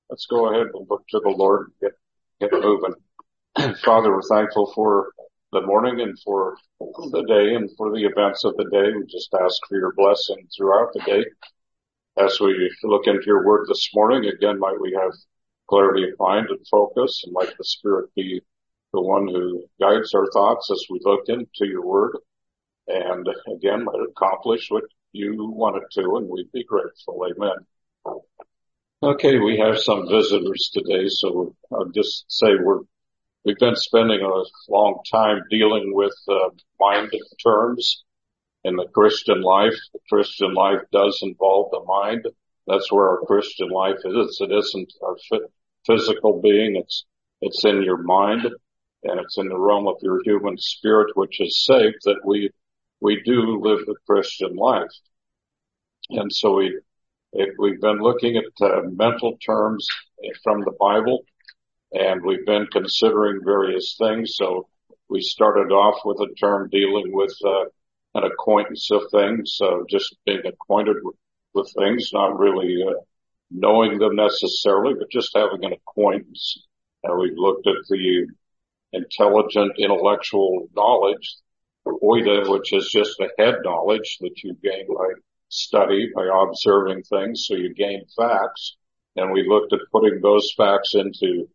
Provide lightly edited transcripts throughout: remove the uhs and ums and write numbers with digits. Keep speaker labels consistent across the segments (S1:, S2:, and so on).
S1: Let's go ahead and look to the Lord and get moving. Father, we're thankful for the morning and for the day and for the events of the day. We just ask for your blessing throughout the day. As we look into your word this morning, again, might we have clarity of mind and focus, and might the Spirit be the one who guides our thoughts as we look into your word. And again, might it accomplish what you want it to, and we'd be grateful. Amen. Okay, we have some visitors today, so I'll just say we've been spending a long time dealing with mind terms in the Christian life. The Christian life does involve the mind. That's where our Christian life is. It isn't our physical being. It's in your mind, and it's in the realm of your human spirit, which is saved, that we do live the Christian life. And so we've been looking at mental terms from the Bible, and we've been considering various things. So we started off with a term dealing with an acquaintance of things, just being acquainted with things, not really knowing them necessarily, but just having an acquaintance. We've looked at the intelligent intellectual knowledge, oida, which is just the head knowledge that you gain by study, by observing things, so you gain facts. And we looked at putting those facts into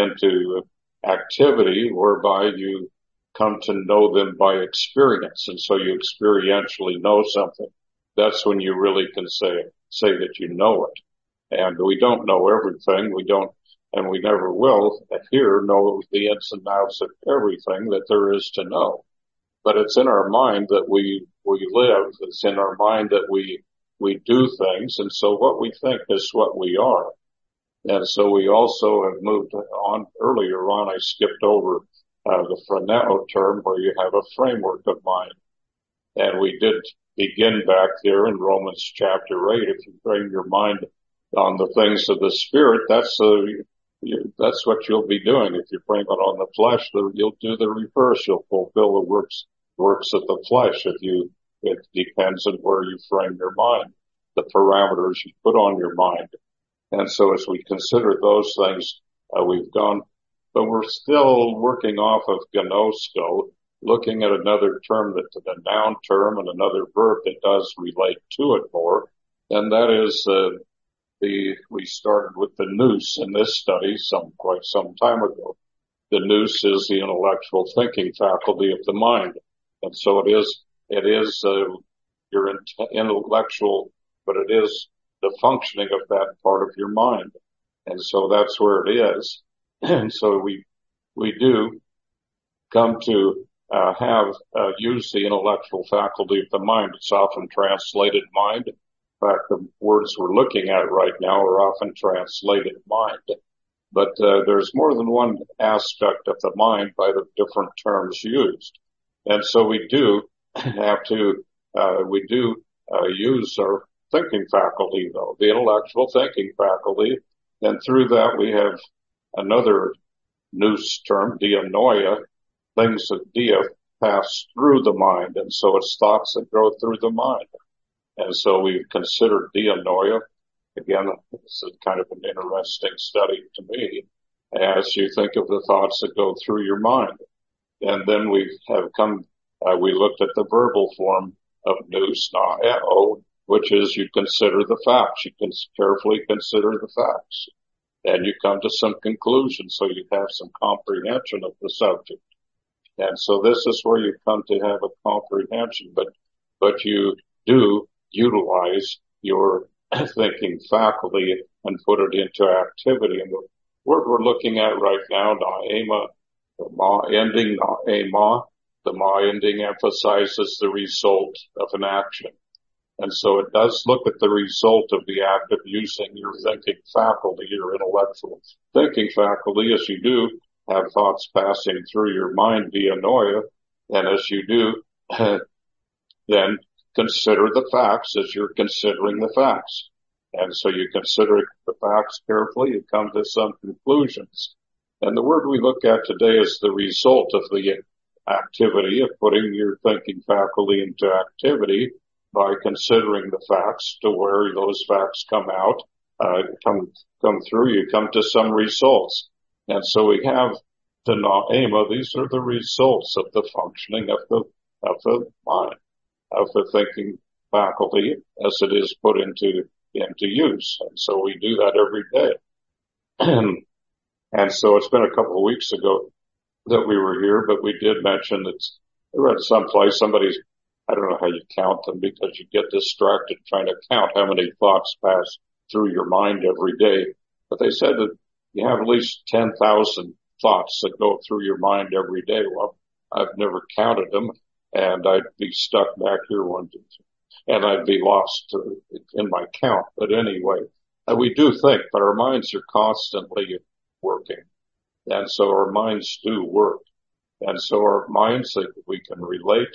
S1: activity, whereby you come to know them by experience. And so you experientially know something. That's when you really can say that you know it. And we don't know everything. We don't, and we never will here know the ins and outs of everything that there is to know. But it's in our mind that we live. It's in our mind that we do things. And so what we think is what we are. And so we also have moved on. Earlier on, I skipped over the phroneo term, where you have a framework of mind. And we did begin back there in Romans chapter 8. If you frame your mind on the things of the Spirit, that's what you'll be doing. If you frame it on the flesh, you'll do the reverse. You'll fulfill the works of the flesh. It depends on where you frame your mind, the parameters you put on your mind. And so as we consider those things, we've gone, but we're still working off of gnosko, looking at another term, that's a noun term, and another verb that does relate to it more. And that is, we started with the nous in this study quite some time ago. The nous is the intellectual thinking faculty of the mind. And so it is your intellectual, but it is the functioning of that part of your mind. And so that's where it is. And so we do come to use the intellectual faculty of the mind. It's often translated mind. In fact, the words we're looking at right now are often translated mind. But there's more than one aspect of the mind by the different terms used. And so we do have to use our thinking faculty, though, the intellectual thinking faculty. And through that, we have another nous term, dianoia, things that pass through the mind. And so it's thoughts that go through the mind. And so we've considered dianoia. Again, it's kind of an interesting study to me, as you think of the thoughts that go through your mind. And then we looked at the verbal form of nous, naeo, which is you consider the facts. You can carefully consider the facts. And you come to some conclusions, so you have some comprehension of the subject. And so this is where you come to have a comprehension, but you do utilize your thinking faculty and put it into activity. And the word we're looking at right now, naema, the ma ending, naema, the ma ending emphasizes the result of an action. And so it does look at the result of the act of using your thinking faculty, your intellectual thinking faculty, as you do have thoughts passing through your mind via noia. And as you do, then consider the facts as you're considering the facts. And so you consider the facts carefully, you come to some conclusions. And the word we look at today is the result of the activity of putting your thinking faculty into activity by considering the facts to where those facts come out come through, you come to some results. And so we have the Na'ema. These are the results of the functioning of the mind, of the thinking faculty as it is put into use. And so we do that every day. And so it's been a couple of weeks ago that we were here, but we did mention that we read someplace I don't know how you count them because you get distracted trying to count how many thoughts pass through your mind every day. But they said that you have at least 10,000 thoughts that go through your mind every day. Well, I've never counted them, and I'd be stuck back here and I'd be lost in my count. But anyway, we do think, but our minds are constantly working. And so our minds do work. And so our minds that we can relate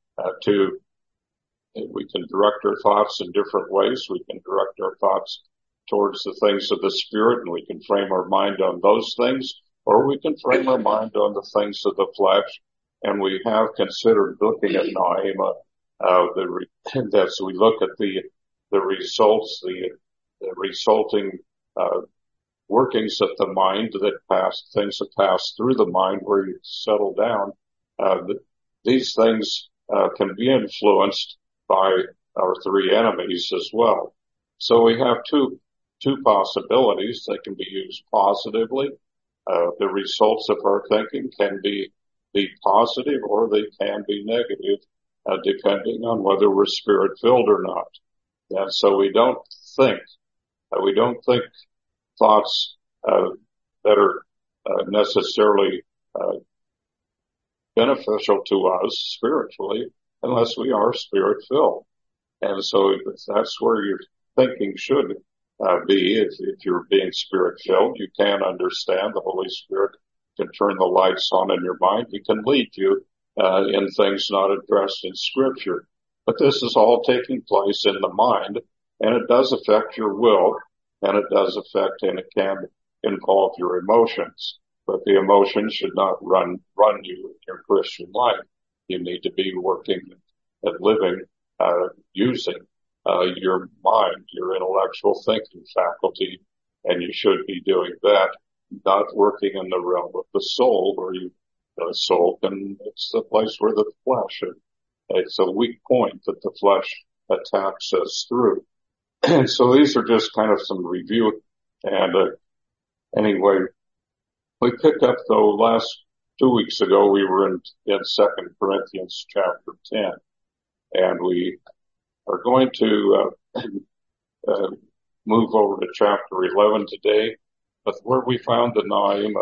S1: we can direct our thoughts in different ways. We can direct our thoughts towards the things of the Spirit, and we can frame our mind on those things, or we can frame our mind on the things of the flesh. And we have considered looking at Na'ema, as we look at the results, the resulting, workings of the mind things that pass through the mind where you settle down. These things, can be influenced by our three enemies as well. So we have two possibilities that can be used positively. The results of our thinking can be positive or they can be negative, depending on whether we're spirit filled or not. And so we don't think thoughts, that are, necessarily, beneficial to us spiritually unless we are spirit filled. And so that's where your thinking should be. If you're being spirit filled, you can understand the Holy Spirit can turn the lights on in your mind. He can lead you in things not addressed in Scripture. But this is all taking place in the mind, and it does affect your will, and it does affect and it can involve your emotions. But the emotions should not run you in your Christian life. You need to be working at living, using your mind, your intellectual thinking faculty, and you should be doing that, not working in the realm of the soul, where the soul it's the place where the flesh, it's a weak point that the flesh attacks us through. And so these are just kind of some review. And anyway, we picked up though last 2 weeks ago, we were in 2 Corinthians chapter 10, and we are going to move over to chapter 11 today, but where we found the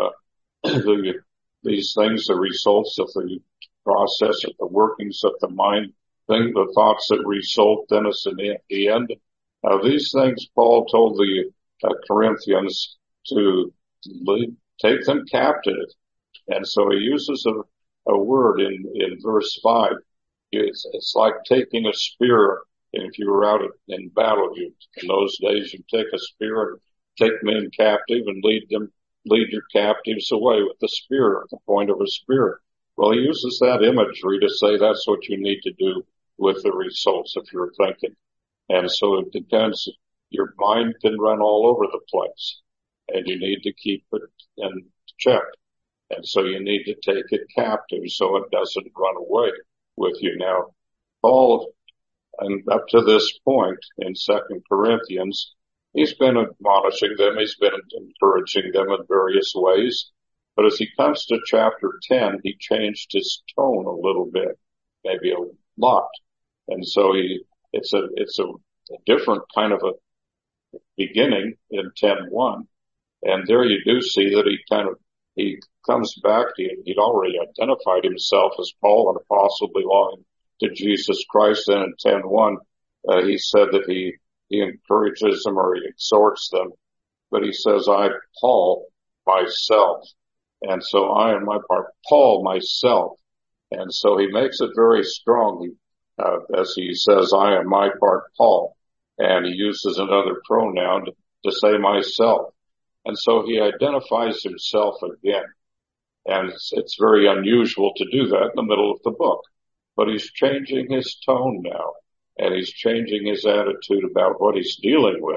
S1: Na'ema, these things, the results of the process of the workings of the mind, the thoughts that result in us in the end. These things Paul told the Corinthians to take them captive. And so he uses a word in verse 5. It's like taking a spear. And if you were out in battle, in those days, you take a spear and take men captive and lead your captives away with the spear, the point of a spear. Well, he uses that imagery to say that's what you need to do with the results of your thinking. And so it depends. Your mind can run all over the place, and you need to keep it in check. And so you need to take it captive so it doesn't run away with you. Now, Paul, and up to this point in 2 Corinthians, he's been admonishing them, he's been encouraging them in various ways. But as he comes to chapter 10, he changed his tone a little bit, maybe a lot. And so it's a different kind of a beginning in 10:1. And there you do see that he comes back. He'd already identified himself as Paul, an apostle belonging to Jesus Christ. And in 10:1, he said that he encourages them or he exhorts them. But he says, I, Paul, myself. And so I, on my part, Paul, myself. And so he makes it very strong, as he says, I, on my part, Paul. And he uses another pronoun to say myself. And so he identifies himself again. And it's very unusual to do that in the middle of the book. But he's changing his tone now. And he's changing his attitude about what he's dealing with.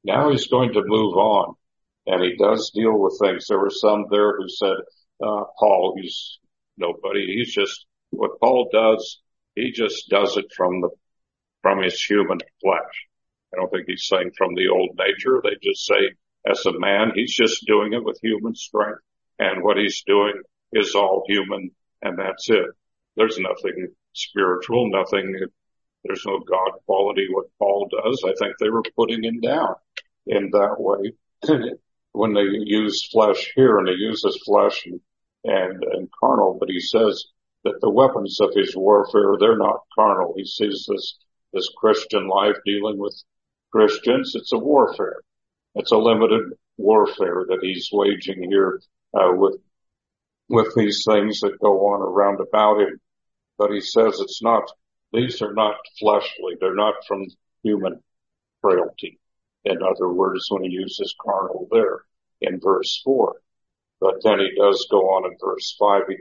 S1: Now he's going to move on, and he does deal with things. There were some there who said, Paul, he's nobody. He's just, what Paul does, he just does it from his human flesh. I don't think he's saying from the old nature. They just say, as a man, he's just doing it with human strength. And what he's doing is all human, and that's it. There's nothing spiritual, there's no God quality what Paul does. I think they were putting him down in that way when they use flesh here, and they uses flesh and carnal, but he says that the weapons of his warfare, they're not carnal. He sees this Christian life dealing with Christians. It's a warfare. It's a limited warfare that he's waging here, with these things that go on around about him. But he says these are not fleshly. They're not from human frailty. In other words, when he uses carnal there in verse 4. But then he does go on in verse 5. He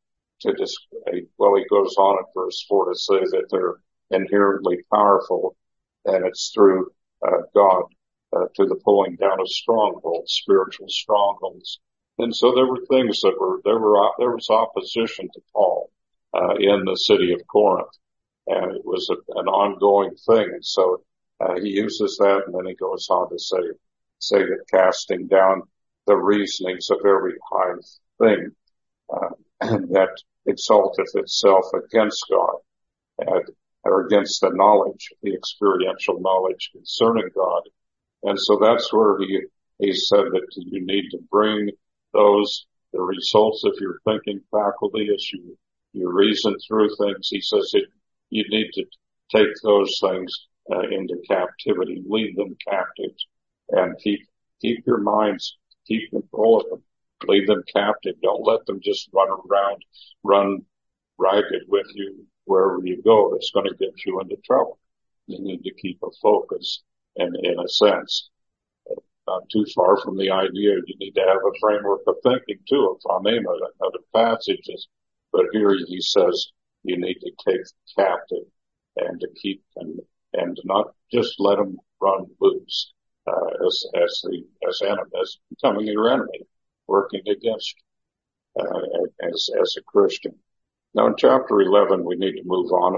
S1: goes on in verse 4 to say that they're inherently powerful, and it's through God to the pulling down of strongholds, spiritual strongholds. And so there were things there was opposition to Paul in the city of Corinth, and it was an ongoing thing. And so he uses that, and then he goes on to say that casting down the reasonings of every high thing that exalteth itself against God, or against the knowledge, the experiential knowledge concerning God. And so that's where he said that you need to bring the results of your thinking faculty as you reason through things. He says that you need to take those things into captivity, lead them captive, and keep your minds, keep control of them, lead them captive. Don't let them just run ragged with you wherever you go. It's going to get you into trouble. You need to keep a focus, and in a sense, not too far from the idea you need to have a framework of thinking too, if I name it, other passages. But here he says you need to take captive and to keep them, and not just let them run loose, as becoming your enemy, working against you, as a Christian. Now in chapter 11, we need to move on,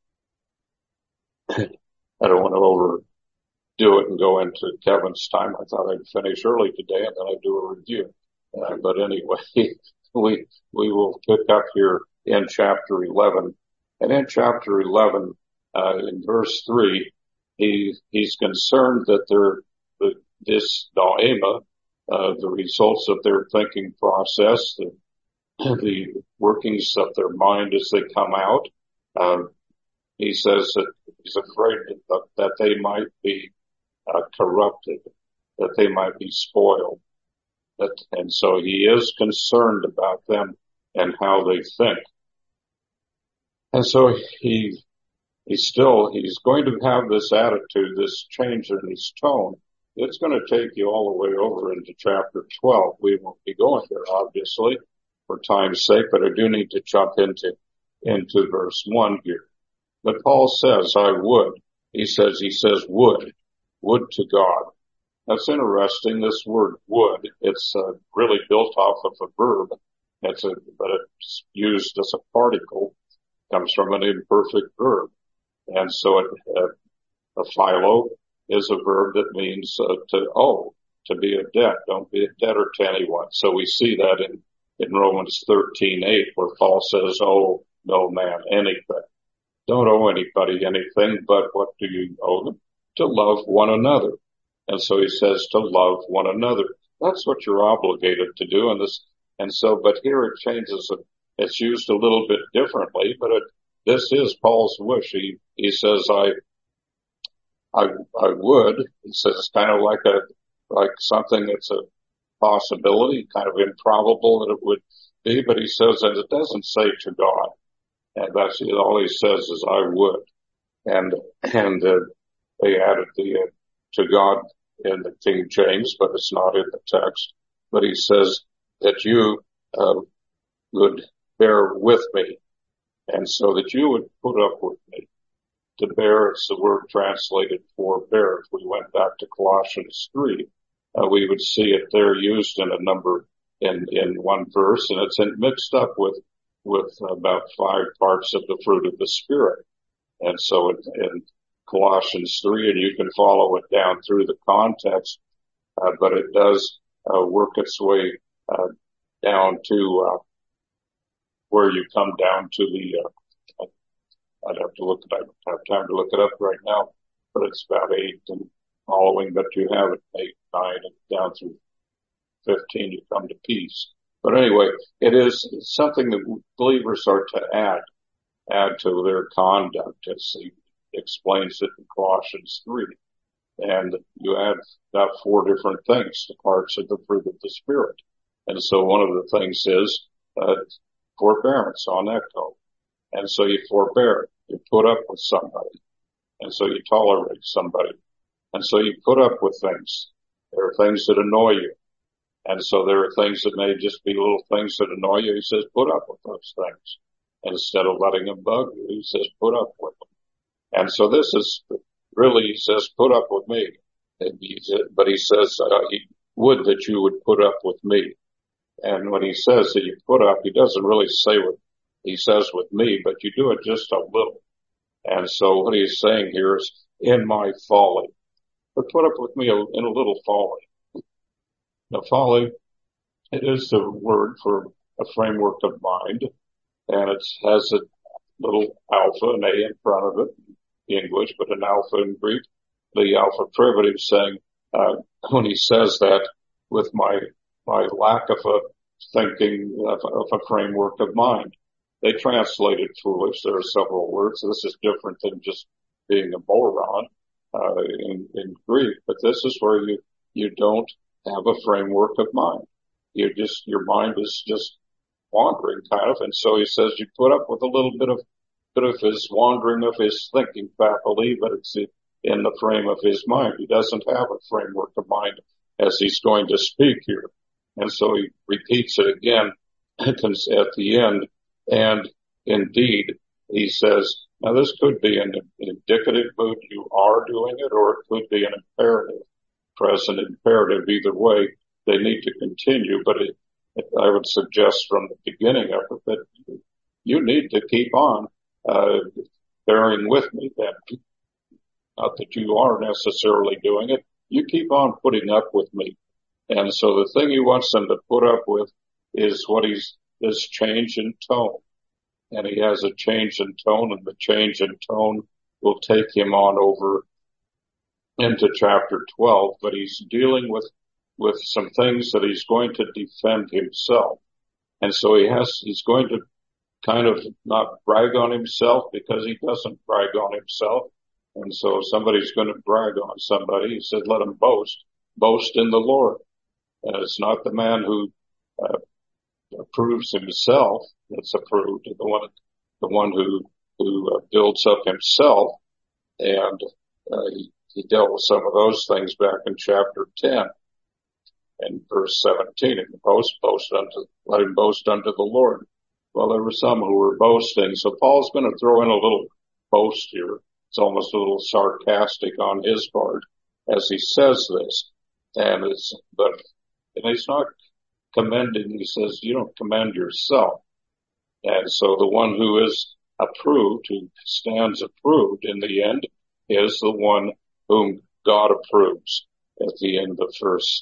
S1: and I don't want to overdo it and go into Kevin's time. I thought I'd finish early today and then I'd do a review. But anyway, we will pick up here in chapter 11. And in chapter 11, in verse 3, he's concerned that this daima, the results of their thinking process, the workings of their mind as they come out, he says that he's afraid that they might be corrupted, that they might be spoiled. And so he is concerned about them and how they think. And so he's going to have this attitude, this change in his tone. It's going to take you all the way over into chapter 12. We won't be going there, obviously, for time's sake, but I do need to jump into verse 1 here. But Paul says, I would. He says would to God. That's interesting. This word would, it's really built off of a verb. But it's used as a particle. Comes from an imperfect verb. And so a philo is a verb that means to owe, to be a debt. Don't be a debtor to anyone. So we see that in Romans 13:8, where Paul says, owe no man anything. Don't owe anybody anything, but what do you owe them? To love one another. And so he says to love one another. That's what you're obligated to do. But here it changes. It's used a little bit differently, but this is Paul's wish. He says, I would. He says kind of like something that's a possibility, kind of improbable that it would be, but he says that it doesn't say to God. And that's all he says is I would. And they added the to God in the King James, but it's not in the text. But he says that you would bear with me, and so that you would put up with me. to bear, it's the word translated forbear. If we went back to Colossians 3, we would see it there used in a number in one verse, and it's mixed up with about 5 parts of the fruit of the Spirit. And so in Colossians 3, and you can follow it down through the context, but it does work its way down to where you come down to the I'd have to look it up. I don't have time to look it up right now, but it's about 8 and following, but you have it 8, 9, and down through 15 you come to peace. But anyway, it's something that believers are to add to their conduct, as he explains it in Colossians 3. And you add about 4 different things, the parts of the fruit of the Spirit. And so one of the things is forbearance on that goal. And so you forbear, you put up with somebody. And so you tolerate somebody. And so you put up with things. There are things that annoy you. And so there are things that may just be little things that annoy you. He says, put up with those things. And instead of letting them bug you, he says, put up with them. And so this is really, he says, put up with me. But he says, he would that you would put up with me. And when he says that you put up, he doesn't really say what he says with me, but you do it just a little. And so what he's saying here is, in my folly. But put up with me in a little folly. Now, folly, it is the word for a framework of mind, and it has a little alpha, an A in front of it, in English, but an alpha in Greek. The alpha privative saying, when he says that, with my lack of a thinking, of a framework of mind. They translated foolish. There are several words. This is different than just being a moron, in Greek, but this is where you don't have a framework of mind. Your mind is just wandering kind of. And so he says you put up with a little bit of his wandering of his thinking faculty, but it's in the frame of his mind. He doesn't have a framework of mind as he's going to speak here. And so he repeats it again at the end. And indeed, he says, now this could be an indicative mood, you are doing it, or it could be an imperative, present imperative. Either way, they need to continue. But I would suggest from the beginning of it that you need to keep on bearing with me. Then, not that you are necessarily doing it, you keep on putting up with me. And so the thing he wants them to put up with is this change in tone. And he has a change in tone, and the change in tone will take him on over into chapter 12, but he's dealing with some things that he's going to defend himself. And so he's going to kind of not brag on himself, because he doesn't brag on himself. And so somebody's going to brag on somebody. He said, let him boast in the Lord. And it's not the man who approves himself that's approved, the one who builds up himself. And he dealt with some of those things back in chapter 10 and verse 17. And let him boast unto the Lord. Well, there were some who were boasting. So Paul's going to throw in a little boast here. It's almost a little sarcastic on his part as he says this. And he's not commending. He says, you don't commend yourself. And so the one who is approved, who stands approved in the end, is the one whom God approves at the end of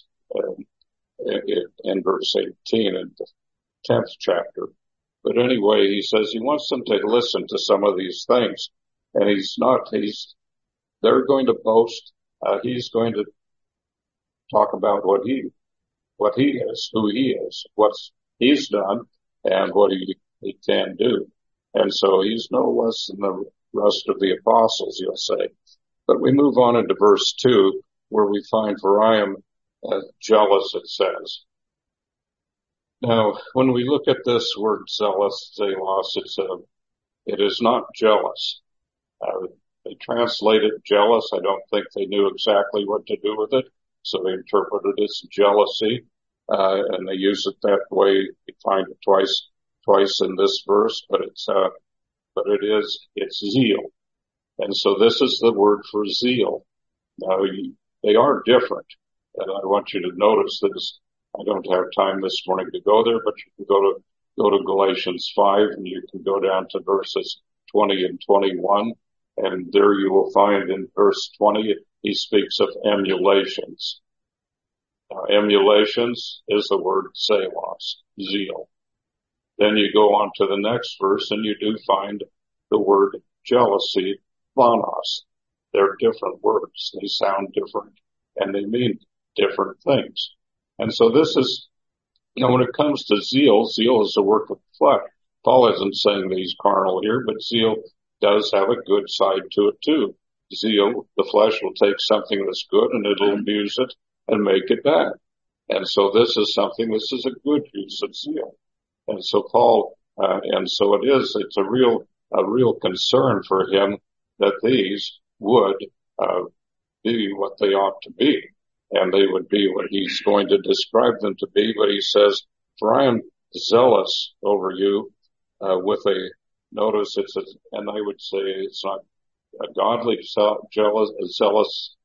S1: in verse 18 in the 10th chapter. But anyway, he says he wants them to listen to some of these things. And they're going to boast. He's going to talk about what he is, who he is, what he's done, and what he can do. And so he's no less than the rest of the apostles, you'll say. But we move on into verse 2, where we find, for I am jealous, it says. Now, when we look at this word zealous, zelos, it is not jealous. They translated jealous. I don't think they knew exactly what to do with it, so they interpreted it as jealousy, and they use it that way. You find it twice in this verse, but it's zeal. And so this is the word for zeal. Now, they are different. And I want you to notice this. I don't have time this morning to go there, but you can go to Galatians 5 and you can go down to verses 20 and 21. And there you will find in verse 20, he speaks of emulations. Emulations is the word zelos, zeal. Then you go on to the next verse and you do find the word jealousy, phanos. They're different words. They sound different and they mean different things. And so this is, when it comes to zeal, zeal is a work of the flesh. Paul isn't saying that he's carnal here, but zeal does have a good side to it too. Zeal, the flesh will take something that's good and it'll abuse it and make it bad. And so this is a good use of zeal. And so Paul, it's a real concern for him that these would, be what they ought to be. And they would be what he's going to describe them to be. But he says, for I am zealous over you, and I would say it's not a godly zealous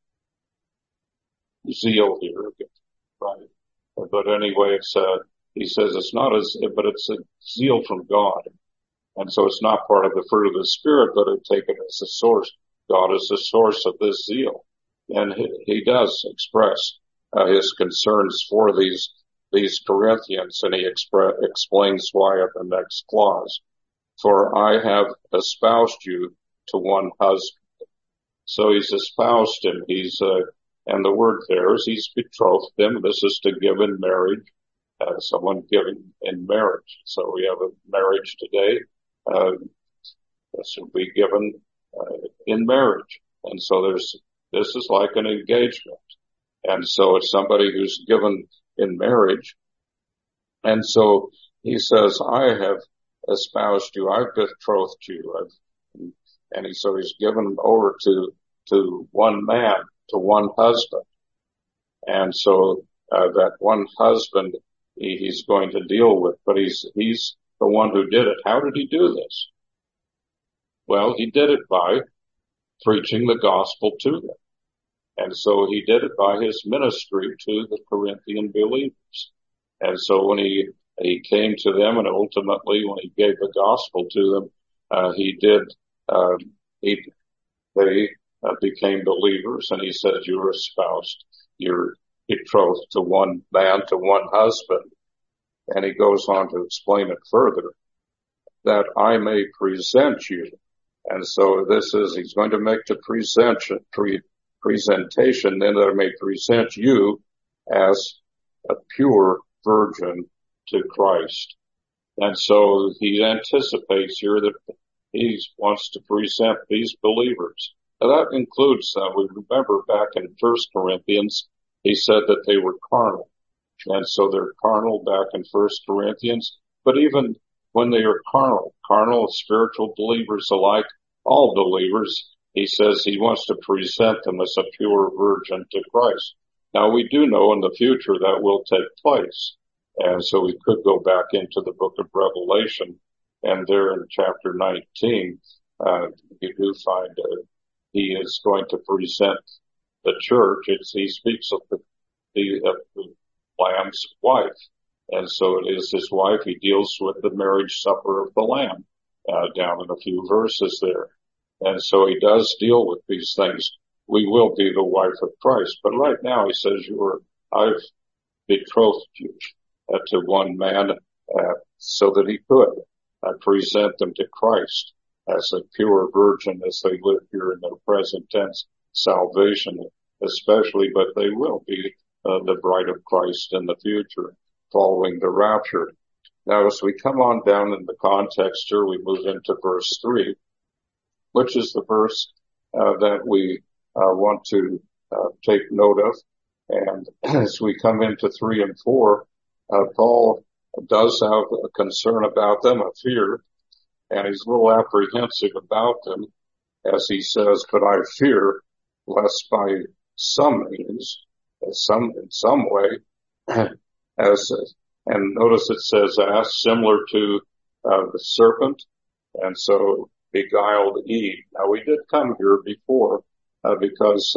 S1: zeal here, right? But anyway, he says but it's a zeal from God. And so it's not part of the fruit of the Spirit, but I take it as a source. God is the source of this zeal. And he does express his concerns for these Corinthians, and he explains why at the next clause. For I have espoused you to one husband. So he's espoused him. And the word there is he's betrothed them. This is to give in marriage, someone given in marriage. So we have a marriage today. This will be given in marriage. And so this is like an engagement. And so it's somebody who's given in marriage. And so he says, I have espoused you, I've betrothed you. So he's given over to one man, to one husband. And so, that one husband he's going to deal with, but he's the one who did it. How did he do this? Well, he did it by preaching the gospel to them. And so he did it by his ministry to the Corinthian believers. And so when he came to them, and ultimately when he gave the gospel to them, they became believers, and he said, you're espoused, you're betrothed to one man, to one husband. And he goes on to explain it further, that I may present you. And so he's going to make the presentation, then that I may present you as a pure virgin to Christ. And so he anticipates here that he wants to present these believers. Now that includes, we remember back in 1 Corinthians, he said that they were carnal. And so they're carnal back in 1 Corinthians. But even when they are carnal, spiritual believers alike, all believers, he says he wants to present them as a pure virgin to Christ. Now we do know in the future that will take place. And so we could go back into the book of Revelation, and there in chapter 19, you do find he is going to present the church. He speaks of the Lamb's wife. And so it is his wife. He deals with the marriage supper of the Lamb, down in a few verses there. And so he does deal with these things. We will be the wife of Christ. But right now he says, I've betrothed you to one man, so that he could present them to Christ as a pure virgin as they live here in their present tense salvation, especially, but they will be the bride of Christ in the future following the rapture. Now, as we come on down in the context here, we move into verse 3, which is the verse that we want to take note of. And as we come into 3 and 4, Paul does have a concern about them, a fear, and he's a little apprehensive about them, as he says, but I fear lest by some means, in some way, and notice it says, similar to the serpent. And so beguiled Eve. Now we did come here before, because,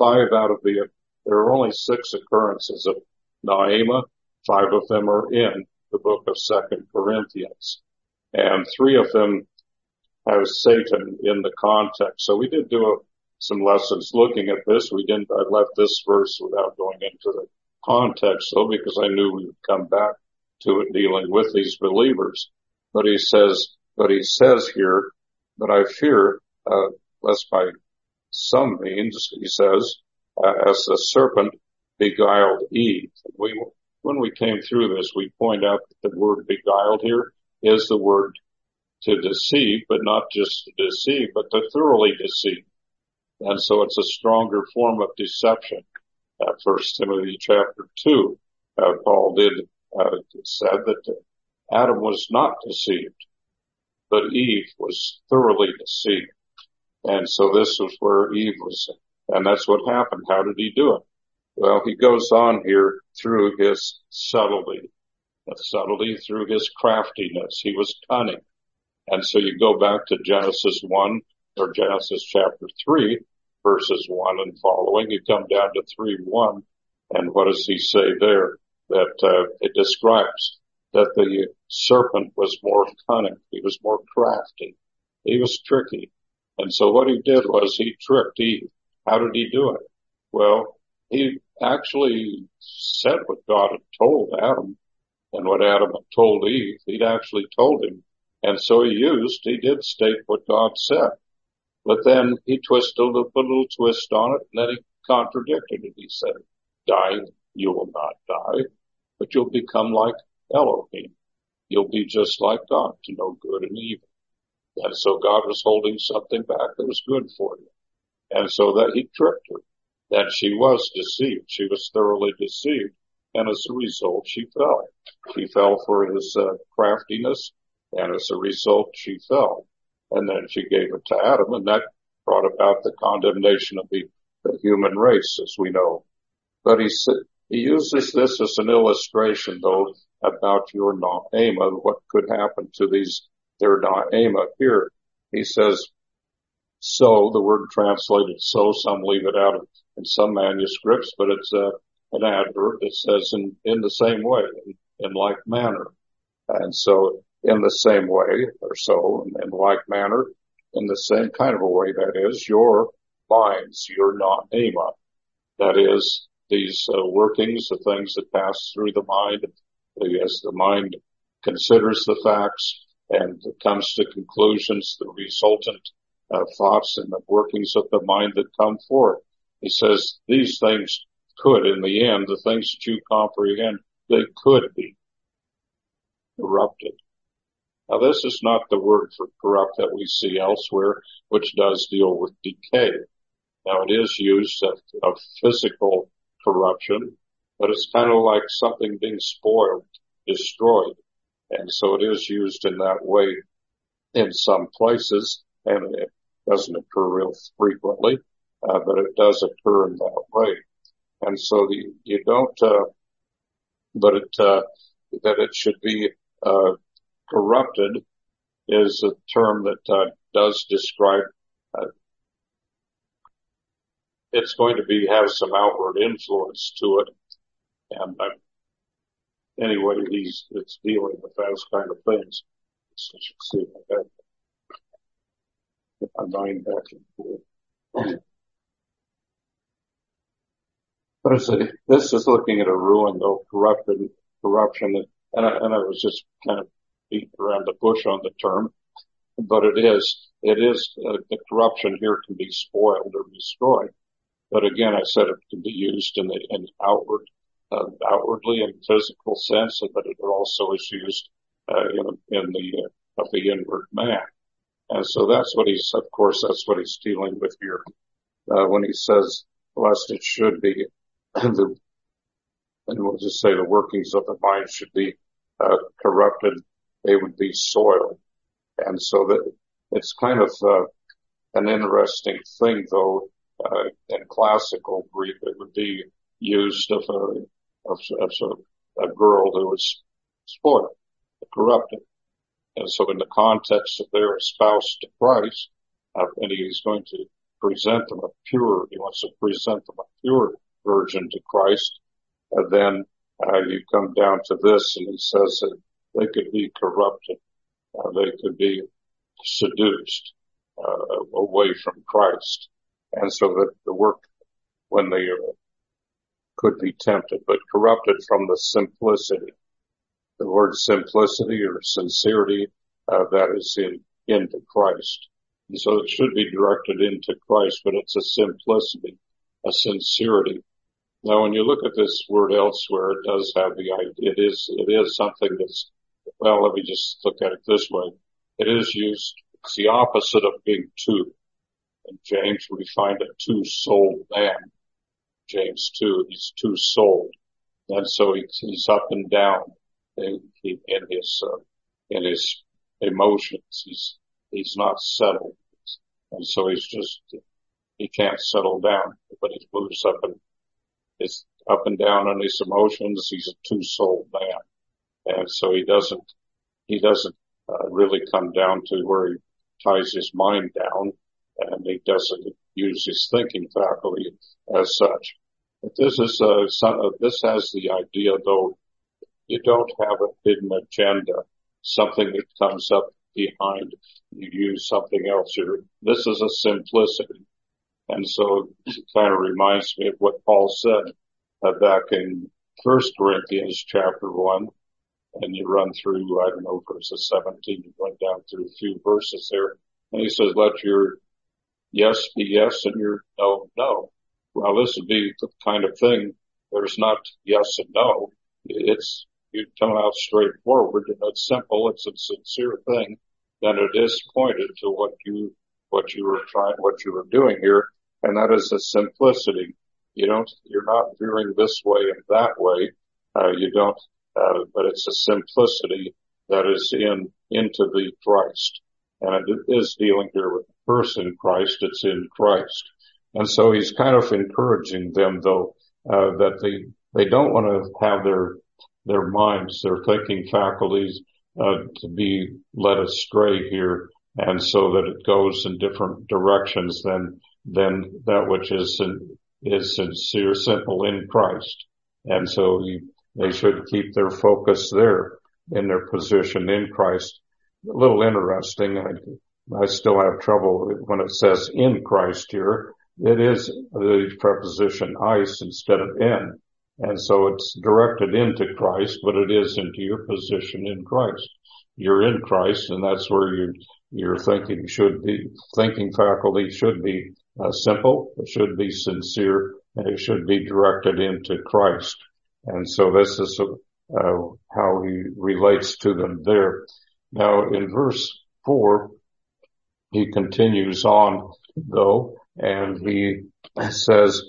S1: there are only 6 occurrences of Naamah. 5 of them are in the book of 2 Corinthians. And 3 of them have Satan in the context. So we did do some lessons looking at this. I left this verse without going into the context though, because I knew we would come back to it dealing with these believers. But he says here, but I fear, lest by some means, he says, as the serpent beguiled Eve. When we came through this, we point out that the word beguiled here is the word to deceive, but not just to deceive, but to thoroughly deceive. And so it's a stronger form of deception. 1 Timothy chapter 2, Paul said that Adam was not deceived, but Eve was thoroughly deceived. And so this was where Eve was, and that's what happened. How did he do it? Well, he goes on here through his subtlety through his craftiness. He was cunning. And so you go back to Genesis 1 or Genesis chapter 3, verses 1 and following. You come down to 3:1, and what does he say there? That it describes that the serpent was more cunning. He was more crafty. He was tricky. And so what he did was he tricked Eve. How did he do it? Well, he actually said what God had told Adam, and what Adam had told Eve. He'd actually told him. And so he did state what God said. But then he put a little twist on it, and then he contradicted it. He said, dying, you will not die, but you'll become like Elohim. You'll be just like God, to know good and evil. And so God was holding something back that was good for you. And so that he tricked her, that she was deceived. She was thoroughly deceived. And as a result, she fell. She fell for his craftiness. And as a result, she fell. And then she gave it to Adam, and that brought about the condemnation of the human race, as we know. But he uses this as an illustration, though, about your Naamah, what could happen to their Naamah here. He says, so, the word translated so, some leave it out in some manuscripts, but it's an adverb that says in the same way, in like manner. And so, in the same way, or so, in like manner, in the same kind of a way, that is, your minds, your Naamah, that is, these workings, the things that pass through the mind, as the mind considers the facts and comes to conclusions, the resultant thoughts and the workings of the mind that come forth. He says these things could, in the end, the things that you comprehend, they could be corrupted. Now, this is not the word for corrupt that we see elsewhere, which does deal with decay. Now, it is used of physical corruption, but it's kind of like something being spoiled, destroyed. And so it is used in that way in some places, and it doesn't occur real frequently, but it does occur in that way. And so that it should be corrupted is a term that does describe it's going to have some outward influence to it. And anyway, it's dealing with those kind of things. So you should see if I have my mind back in here. But this is looking at a ruin, though, corruption, and I was just kind of beating around the bush on the term, but it is the corruption here can be spoiled or destroyed. But again, I said it can be used in outwardly in physical sense, but it also is used in the inward man. And so that's what he's dealing with here when he says, lest it should be, and we'll just say the workings of the mind should be corrupted, they would be soiled. And so that it's kind of an interesting thing, though. In classical Greek, it would be used of a girl who was spoiled, corrupted. And so in the context of their espoused to Christ, and he's going to present them he wants to present them a pure virgin to Christ, then you come down to this, and he says that they could be corrupted, they could be seduced away from Christ, and so that the work when they could be tempted, but corrupted from the simplicity. The word simplicity or sincerity that is into Christ. And so it should be directed into Christ, but it's a simplicity, a sincerity. Now, when you look at this word elsewhere, it does have the idea. It is something that's, well, let me just look at it this way. It is used, it's the opposite of being two. In James, we find a two-souled man. James 2, he's two-souled. And so he's up and down in his emotions. He's not settled. And so he can't settle down, but he moves it's up and down on his emotions. He's a two-souled man. And so he doesn't really come down to where he ties his mind down, and he doesn't use his thinking faculty as such. But this has the idea, though, you don't have a hidden agenda, something that comes up behind, you use something else. This is a simplicity. And so it kind of reminds me of what Paul said back in 1 Corinthians chapter 1, and you run through, I don't know, verses 17, you went down through a few verses there, and he says, let your yes be yes and your no, no. Well, this would be the kind of thing, there's not yes and no. You come out straightforward, and it's simple, it's a sincere thing, then it is pointed to what you were doing here, and that is a simplicity. You're not veering this way and that way, but it's a simplicity that is into the Christ. And it is dealing here with the person Christ, it's in Christ. And so he's kind of encouraging them, though, that they don't want to have their minds, their thinking faculties, to be led astray here, and so that it goes in different directions than that which is sincere, simple in Christ. And so they should keep their focus there in their position in Christ. A little interesting. I still have trouble when it says in Christ here. It is the preposition "eis" instead of "in." And so it's directed into Christ, but it is into your position in Christ. You're in Christ, and that's where your thinking faculty should be simple, it should be sincere, and it should be directed into Christ. And so this is how he relates to them there. Now in verse 4, he continues on, though, and he says,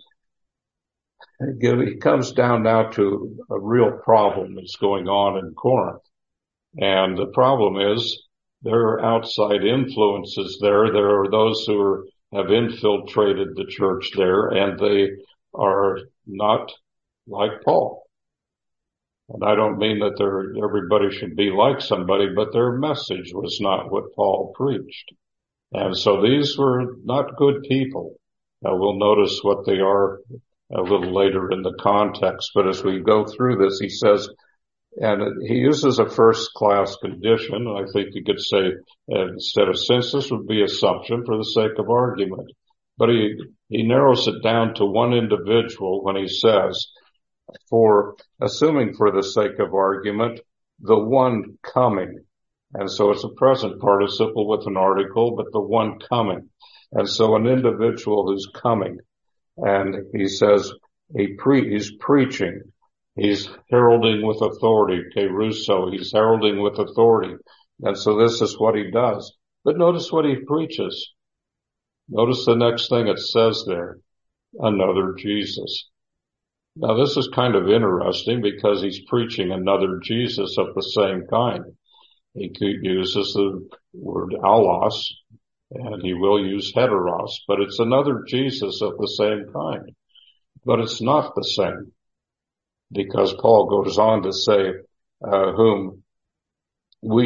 S1: he comes down now to a real problem that's going on in Corinth. And the problem is there are outside influences there. There are those who have infiltrated the church there, and they are not like Paul. And I don't mean that everybody should be like somebody, but their message was not what Paul preached. And so these were not good people. We'll notice what they are a little later in the context. But as we go through this, he says, and he uses a first-class condition. I think you could say, instead of since, this would be assumption for the sake of argument. But he narrows it down to one individual when he says, assuming for the sake of argument, the one coming. And so it's a present participle with an article, but the one coming. And so an individual who's coming. And he says, he's preaching. He's heralding with authority. Kerusso, he's heralding with authority. And so this is what he does. But notice what he preaches. Notice the next thing it says there. Another Jesus. Now this is kind of interesting because he's preaching another Jesus of the same kind. He uses the word allos, and he will use heteros, but it's another Jesus of the same kind. But it's not the same, because Paul goes on to say, whom we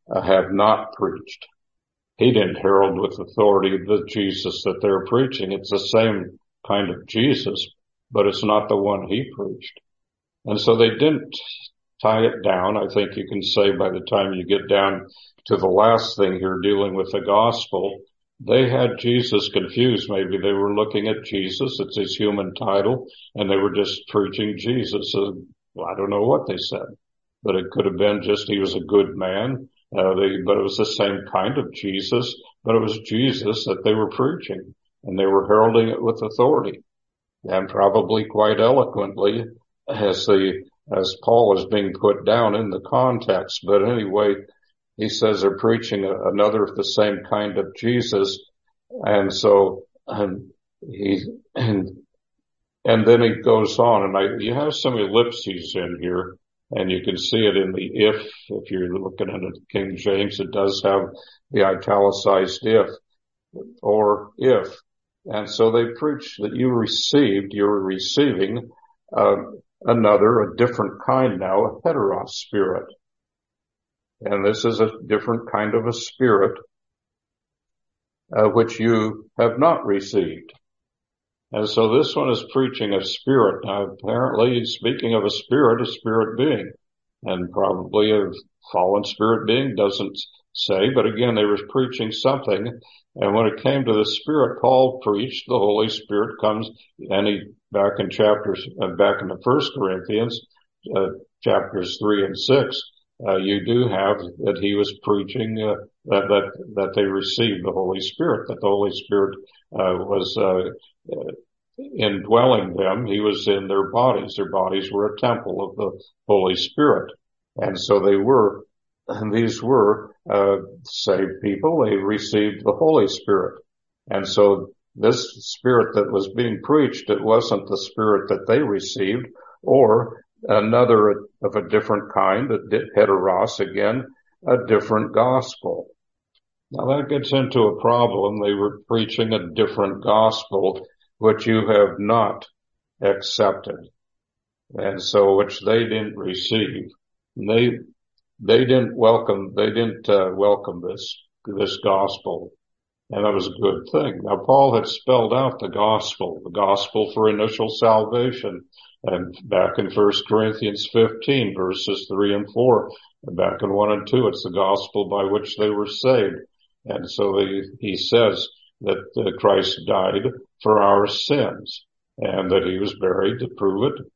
S1: have not preached. He didn't herald with authority the Jesus that they're preaching. It's the same kind of Jesus, but it's not the one he preached. And so they didn't tie it down. I think you can say by the time you get down to the last thing here dealing with the gospel, they had Jesus confused. Maybe they were looking at Jesus. It's his human title, and they were just preaching Jesus. Well, I don't know what they said, but it could have been just he was a good man. But it was the same kind of Jesus, but it was Jesus that they were preaching, and they were heralding it with authority, and probably quite eloquently as Paul is being put down in the context. But anyway, he says they're preaching another of the same kind of Jesus, and so and then he goes on, and you have some ellipses in here. And you can see it in the if you're looking at it, King James, it does have the italicized if, or if. And so they preach that you're receiving, a different kind now, a heteros spirit. And this is a different kind of a spirit, which you have not received. And so this one is preaching a spirit. Now, apparently, speaking of a spirit being, and probably a fallen spirit being doesn't say, but again, they were preaching something. And when it came to the Spirit, Paul preached, the Holy Spirit comes, and back in the 1 Corinthians, chapters 3 and 6, you do have that he was preaching, that they received the Holy Spirit, that the Holy Spirit, was, indwelling them. He was in their bodies. Their bodies were a temple of the Holy Spirit. And so these were saved people. They received the Holy Spirit. And so this spirit that was being preached, it wasn't the spirit that they received, or another of a different kind, heteros again, a different gospel. Now that gets into a problem. They were preaching a different gospel, which you have not accepted. And so, which they didn't receive. They didn't welcome this gospel. And that was a good thing. Now, Paul had spelled out the gospel for initial salvation. And back in 1 Corinthians 15, verses 3 and 4, and back in 1 and 2, it's the gospel by which they were saved. And so he says that Christ died for our sins, and that he was buried to prove it,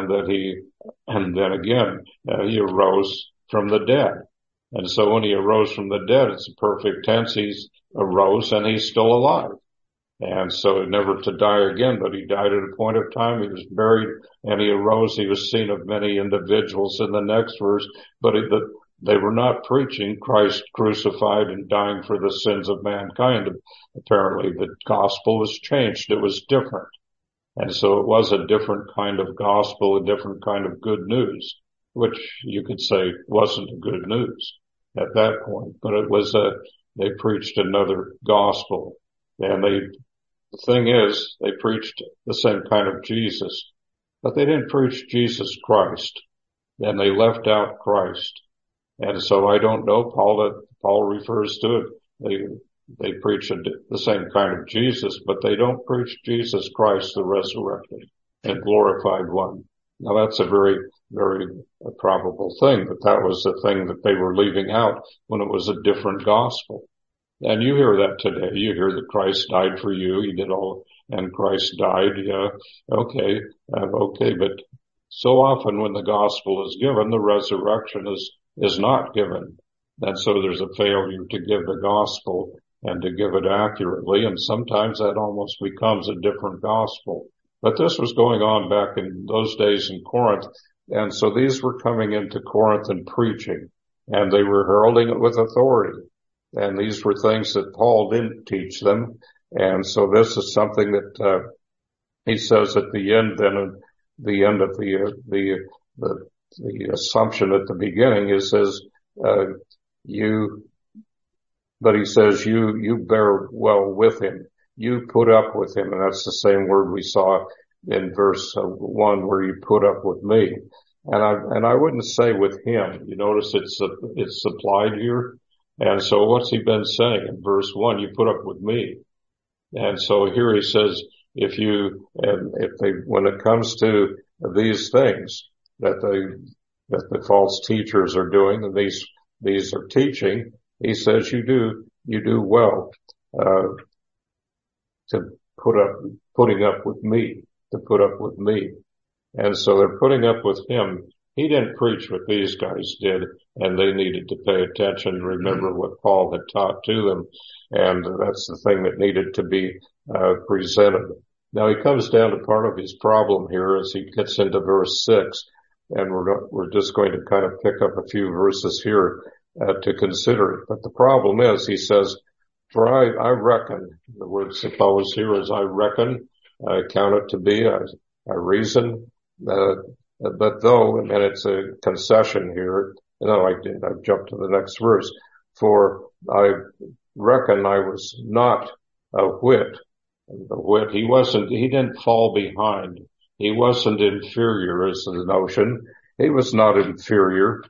S1: and then again, he arose from the dead. And so when he arose from the dead, it's a perfect tense. He's arose and he's still alive. And so never to die again, but he died at a point of time. He was buried and he arose. He was seen of many individuals in the next verse, but they were not preaching Christ crucified and dying for the sins of mankind. Apparently the gospel was changed. It was different. And so it was a different kind of gospel, a different kind of good news, which you could say wasn't good news at that point, but it was they preached another gospel. And the thing is, they preached the same kind of Jesus, but they didn't preach Jesus Christ, and they left out Christ. And so I don't know, Paul refers to it. They preach the same kind of Jesus, but they don't preach Jesus Christ, the resurrected and glorified one. Now that's a very, very probable thing, but that was the thing that they were leaving out when it was a different gospel. And you hear that today. You hear that Christ died for you. He did all, and Christ died. Yeah. Okay. But so often when the gospel is given, the resurrection is not given. And so there's a failure to give the gospel and to give it accurately. And sometimes that almost becomes a different gospel. But this was going on back in those days in Corinth. And so these were coming into Corinth and preaching, and they were heralding it with authority. And these were things that Paul didn't teach them. And so this is something that, he says at the end, then the end of the assumption at the beginning, he says, you bear well with him. You put up with him. And that's the same word we saw in verse 1 where you put up with me. And I wouldn't say with him. You notice it's supplied here. And so what's he been saying in verse 1? You put up with me. And so here he says, when it comes to these things that the false teachers are doing, and these are teaching, he says you do well, to putting up with me, to put up with me. And so they're putting up with him. He didn't preach what these guys did, and they needed to pay attention and remember what Paul had taught to them. And that's the thing that needed to be presented. Now he comes down to part of his problem here as he gets into verse 6, and we're just going to kind of pick up a few verses here to consider it. But the problem is, he says, for I reckon, the word suppose here is I reckon, I count it to be, I reason, but though, and it's a concession here, I've jumped to the next verse, for I reckon I was not a whit, he didn't fall behind. He wasn't inferior is the notion. He was not inferior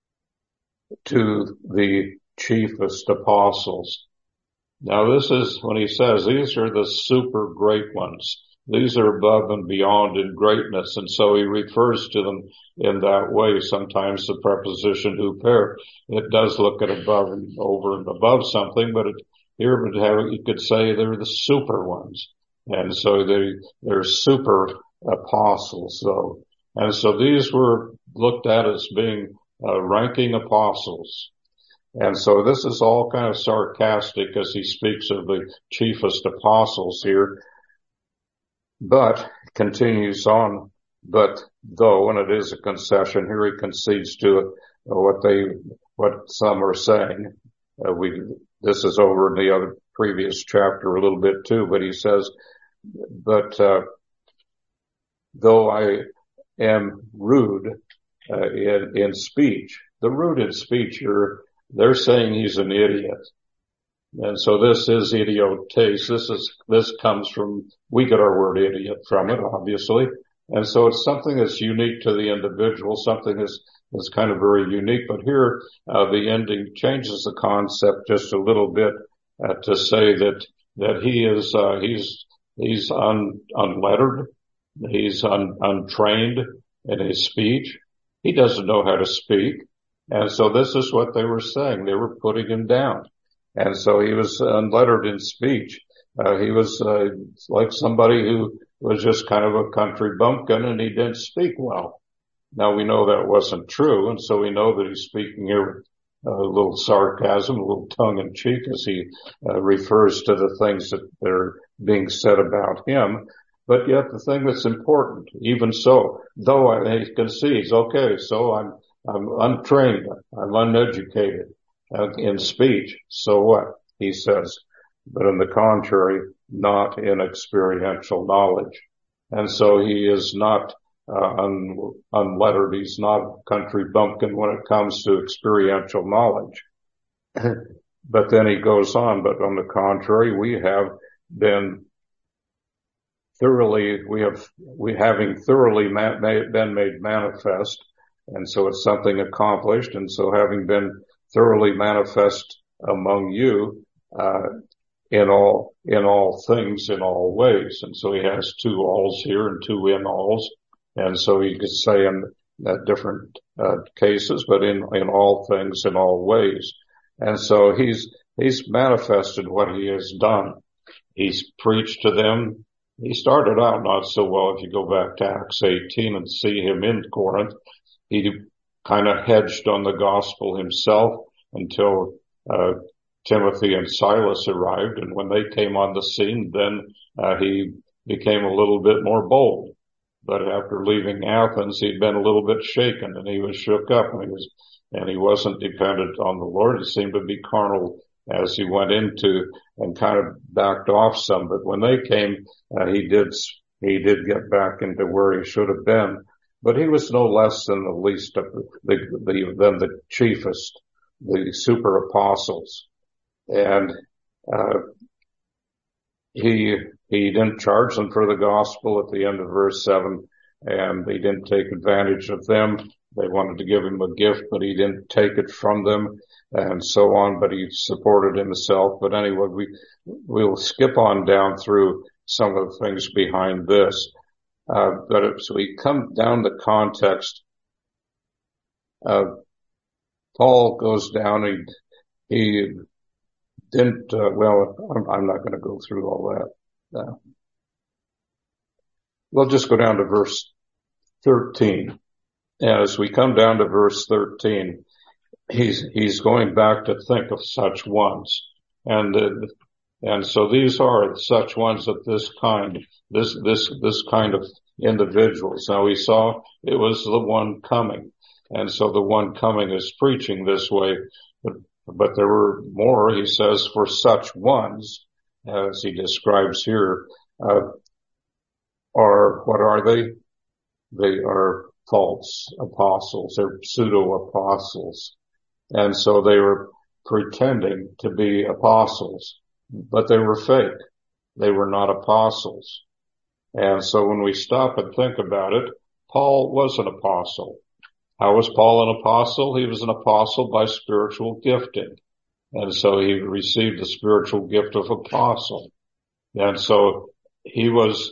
S1: to the chiefest apostles. Now this is when he says these are the super great ones. These are above and beyond in greatness. And so he refers to them in that way. Sometimes the preposition huper, it does look at above and over and above something, but you could say they're the super ones. And so they're super apostles, though. And so these were looked at as being ranking apostles. And so this is all kind of sarcastic as he speaks of the chiefest apostles here. But continues on, but though, and it is a concession, here he concedes to what some are saying. This is over in the other previous chapter a little bit too, but he says, but though I am rude in speech, the rude in speech here, they're saying he's an idiot. And so this is idiotes. This comes from, we get our word idiot from it, obviously. And so it's something that's unique to the individual, something that's kind of very unique. But here, the ending changes the concept just a little bit, to say that he's unlettered. He's untrained in his speech. He doesn't know how to speak. And so this is what they were saying. They were putting him down. And so he was unlettered in speech. He was like somebody who was just kind of a country bumpkin, and he didn't speak well. Now we know that wasn't true, and so we know that he's speaking here with a little sarcasm, a little tongue in cheek as he refers to the things that are being said about him. But yet the thing that's important, even so, though he concedes, okay, so I'm untrained, I'm uneducated in speech, so what? He says, but on the contrary, not in experiential knowledge. And so he is not unlettered. He's not a country bumpkin when it comes to experiential knowledge. But then he goes on, but on the contrary, we having thoroughly been made manifest. And so it's something accomplished. And so having been thoroughly manifest among you, in all things, in all ways. And so he has two alls here and two in alls. And so you could say in different cases, but in all things, in all ways. And so he's manifested what he has done. He's preached to them. He started out not so well. If you go back to Acts 18 and see him in Corinth, he kind of hedged on the gospel himself until Timothy and Silas arrived. And when they came on the scene, then he became a little bit more bold. But after leaving Athens, he'd been a little bit shaken, and he was shook up, and he wasn't dependent on the Lord. He seemed to be carnal as he went into and kind of backed off some. But when they came, he did get back into where he should have been. But he was no less than the least of than the chiefest, the super apostles. And he didn't charge them for the gospel at the end of verse 7. and he didn't take advantage of them. They wanted to give him a gift, but he didn't take it from them, and so on, but he supported himself. But anyway, we'll skip on down through some of the things behind this. But as we come down the context, Paul goes down, he didn't, I'm not going to go through all that. We'll just go down to verse 13. As we come down to verse 13, he's going back to think of such ones. And so these are such ones of this kind, this kind of individuals. Now we saw it was the one coming. And so the one coming is preaching this way, but there were more, he says, for such ones, as he describes here, what are they? They are false apostles. They're pseudo-apostles. And so they were pretending to be apostles, but they were fake. They were not apostles. And so when we stop and think about it, Paul was an apostle. How was Paul an apostle? He was an apostle by spiritual gifting. And so he received the spiritual gift of apostle. And so he was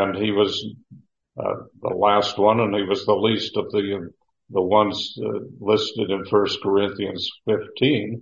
S1: the last one, and he was the least of the ones listed in 1 Corinthians 15.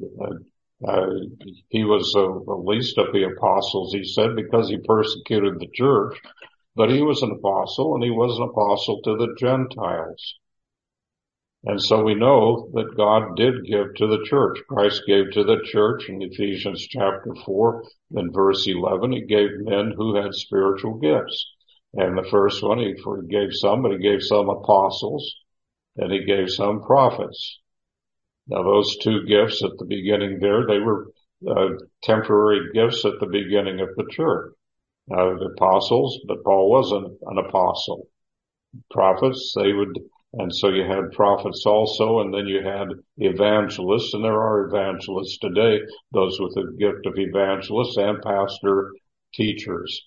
S1: He was the least of the apostles, he said, because he persecuted the church. But he was an apostle, and he was an apostle to the Gentiles. And so we know that God did give to the church. Christ gave to the church in Ephesians chapter 4, in verse 11, he gave men who had spiritual gifts. And the first one, he gave some, but he gave some apostles, and he gave some prophets. Now those two gifts at the beginning there, they were temporary gifts at the beginning of the church. The apostles, but Paul wasn't an apostle. Prophets, and so you had prophets also, and then you had evangelists, and there are evangelists today, those with the gift of evangelists, and pastors,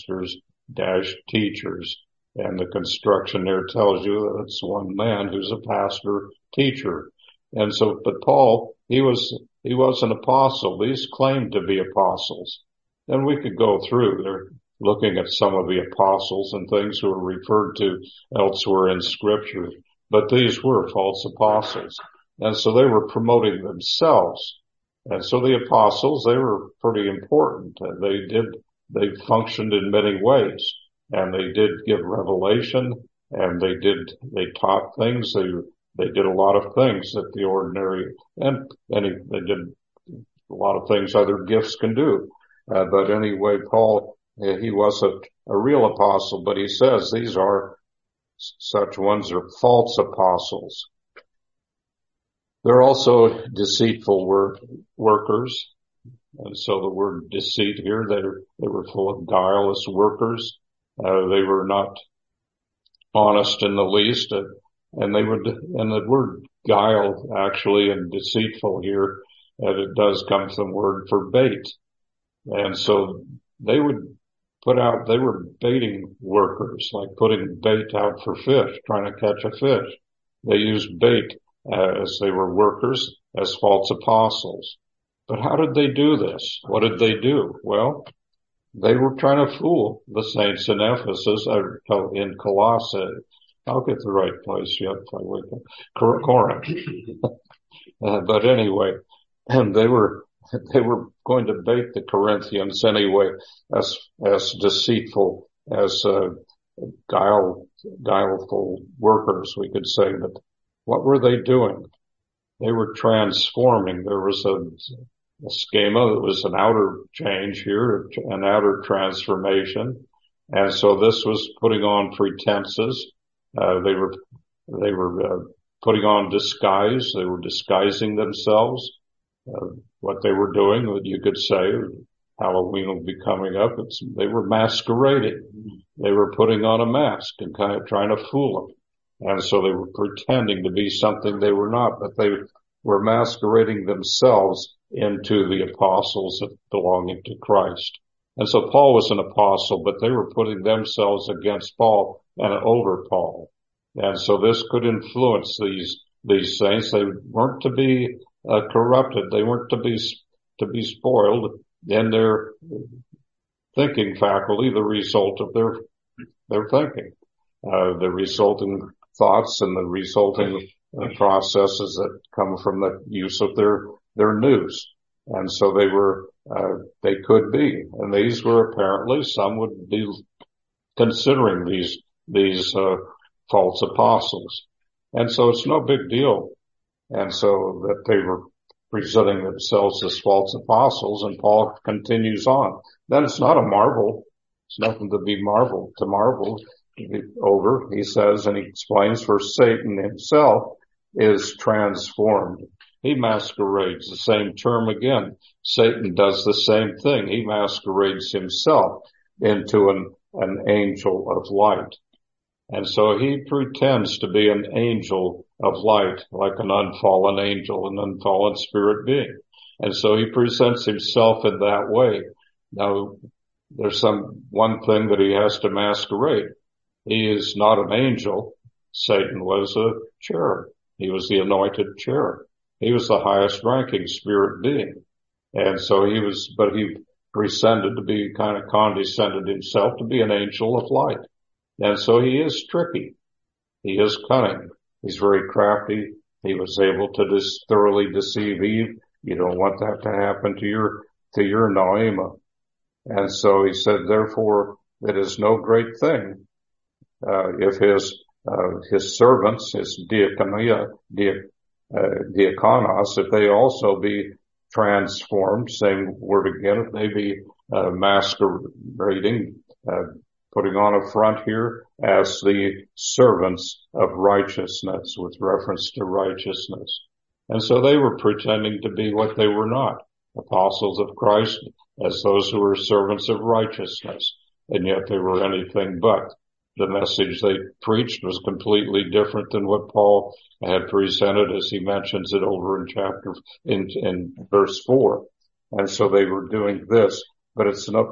S1: teachers. And the construction there tells you that it's one man who's a pastor teacher. And so, but Paul, he was an apostle. These claimed to be apostles. And we could go through there looking at some of the apostles and things who are referred to elsewhere in scripture. But these were false apostles. And so they were promoting themselves. And so the apostles, they were pretty important. They functioned in many ways. And they did give revelation, and they taught things. They did a lot of things that the ordinary, and they did a lot of things other gifts can do. But anyway, Paul, he wasn't a real apostle, but he says these are such ones are false apostles. They're also deceitful workers. And so the word deceit here, they were full of guileless workers. They were not honest in the least. And the word guile actually and deceitful here, it does come from the word for bait. And so they were baiting workers, like putting bait out for fish, trying to catch a fish. They used bait as they were workers, as false apostles. But how did they do this? What did they do? Well, they were trying to fool the saints in Ephesus, in Colossae. I'll get the right place yet if I wake up. Corinth. But anyway, and they were going to bait the Corinthians anyway, as deceitful, as guileful workers, we could say. That what were they doing? They were transforming. There was a schema. It was an outer change here, an outer transformation. And so this was putting on pretenses. They were putting on disguise. They were disguising themselves. What they were doing, you could say, Halloween will be coming up. They were masquerading. They were putting on a mask and kind of trying to fool them. And so they were pretending to be something they were not, but they were masquerading themselves into the apostles belonging to Christ. And so Paul was an apostle, but they were putting themselves against Paul and over Paul. And so this could influence these saints. They weren't to be corrupted. They weren't to be spoiled in their thinking faculty, the result of their thinking, the resulting thoughts and the resulting processes that come from the use of their nous. And so they could be, and these were apparently, some would be considering these false apostles. And so it's no big deal. And so that they were presenting themselves as false apostles, and Paul continues on. Then it's not a marvel. It's nothing to be marveled over. He says, and he explains, for Satan himself is transformed. He masquerades, the same term again. Satan does the same thing. He masquerades himself into an angel of light. And so he pretends to be an angel of light, like an unfallen angel, an unfallen spirit being. And so he presents himself in that way. Now, there's one thing that he has to masquerade. He is not an angel. Satan was a cherub. He was the anointed cherub. He was the highest ranking spirit being. And so but he pretended to be kind of condescended himself to be an angel of light. And so he is tricky. He is cunning. He's very crafty. He was able to thoroughly deceive Eve. You don't want that to happen to your Naima. And so he said, therefore, it is no great thing, if his servants, his diakonos, if they also be transformed, same word again, if they be masquerading, putting on a front here as the servants of righteousness, with reference to righteousness. And so they were pretending to be what they were not, apostles of Christ, as those who were servants of righteousness. And yet they were anything but. The message they preached was completely different than what Paul had presented, as he mentions it over in verse 4. And so they were doing this, but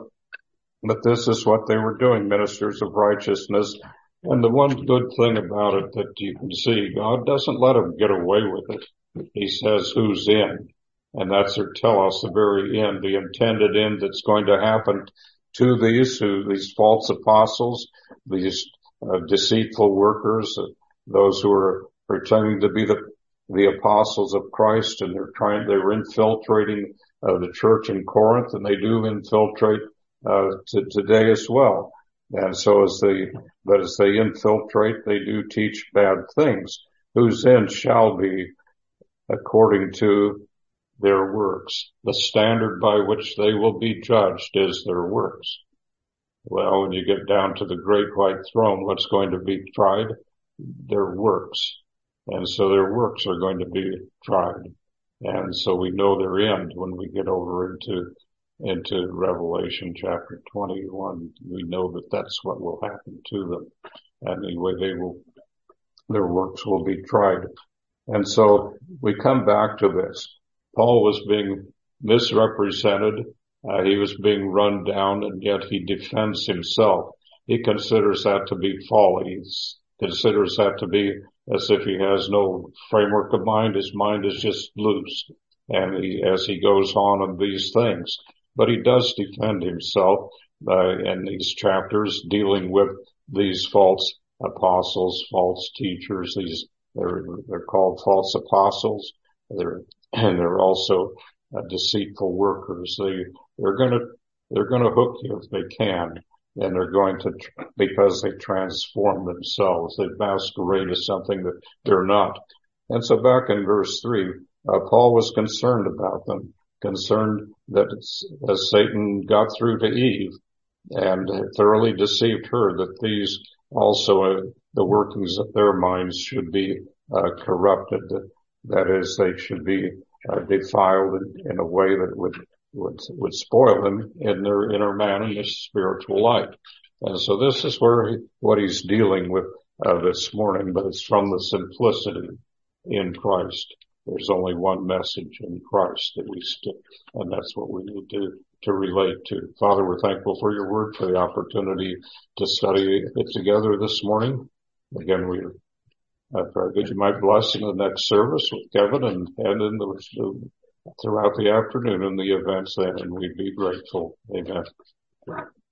S1: this is what they were doing, ministers of righteousness. And the one good thing about it that you can see, God doesn't let them get away with it. He says who's in. And that's to tell us the very end, the intended end that's going to happen to these false apostles, these deceitful workers, those who are pretending to be the apostles of Christ, and they're infiltrating the church in Corinth, and they do infiltrate today as well. And so as they infiltrate, they do teach bad things, whose end shall be according to their works. The standard by which they will be judged is their works. Well, when you get down to the great white throne, what's going to be tried? Their works. And so their works are going to be tried. And so we know their end when we get over into Revelation chapter 21. We know that that's what will happen to them. And anyway, their works will be tried. And so we come back to this. Paul was being misrepresented. He was being run down, and yet he defends himself. He considers that to be folly. He considers that to be as if he has no framework of mind. His mind is just loose. And as he goes on these things. But he does defend himself in these chapters, dealing with these false apostles, false teachers. They're called false apostles. They're also deceitful workers. They're going to hook you if they can, and they're going to, because they transform themselves. They masquerade as something that they're not. And so back in verse 3, Paul was concerned about them, concerned that as Satan got through to Eve and thoroughly deceived her, that these also, the workings of their minds should be corrupted. That is, they should be defiled in a way that would spoil them in their inner man and their spiritual life. And so this is what he's dealing with this morning, but it's from the simplicity in Christ. There's only one message in Christ that we stick, and that's what we need relate to. Father, we're thankful for your word, for the opportunity to study it together this morning. Again, I pray that you might bless in the next service with Kevin and in throughout the afternoon in the events then, and we'd be grateful. Amen.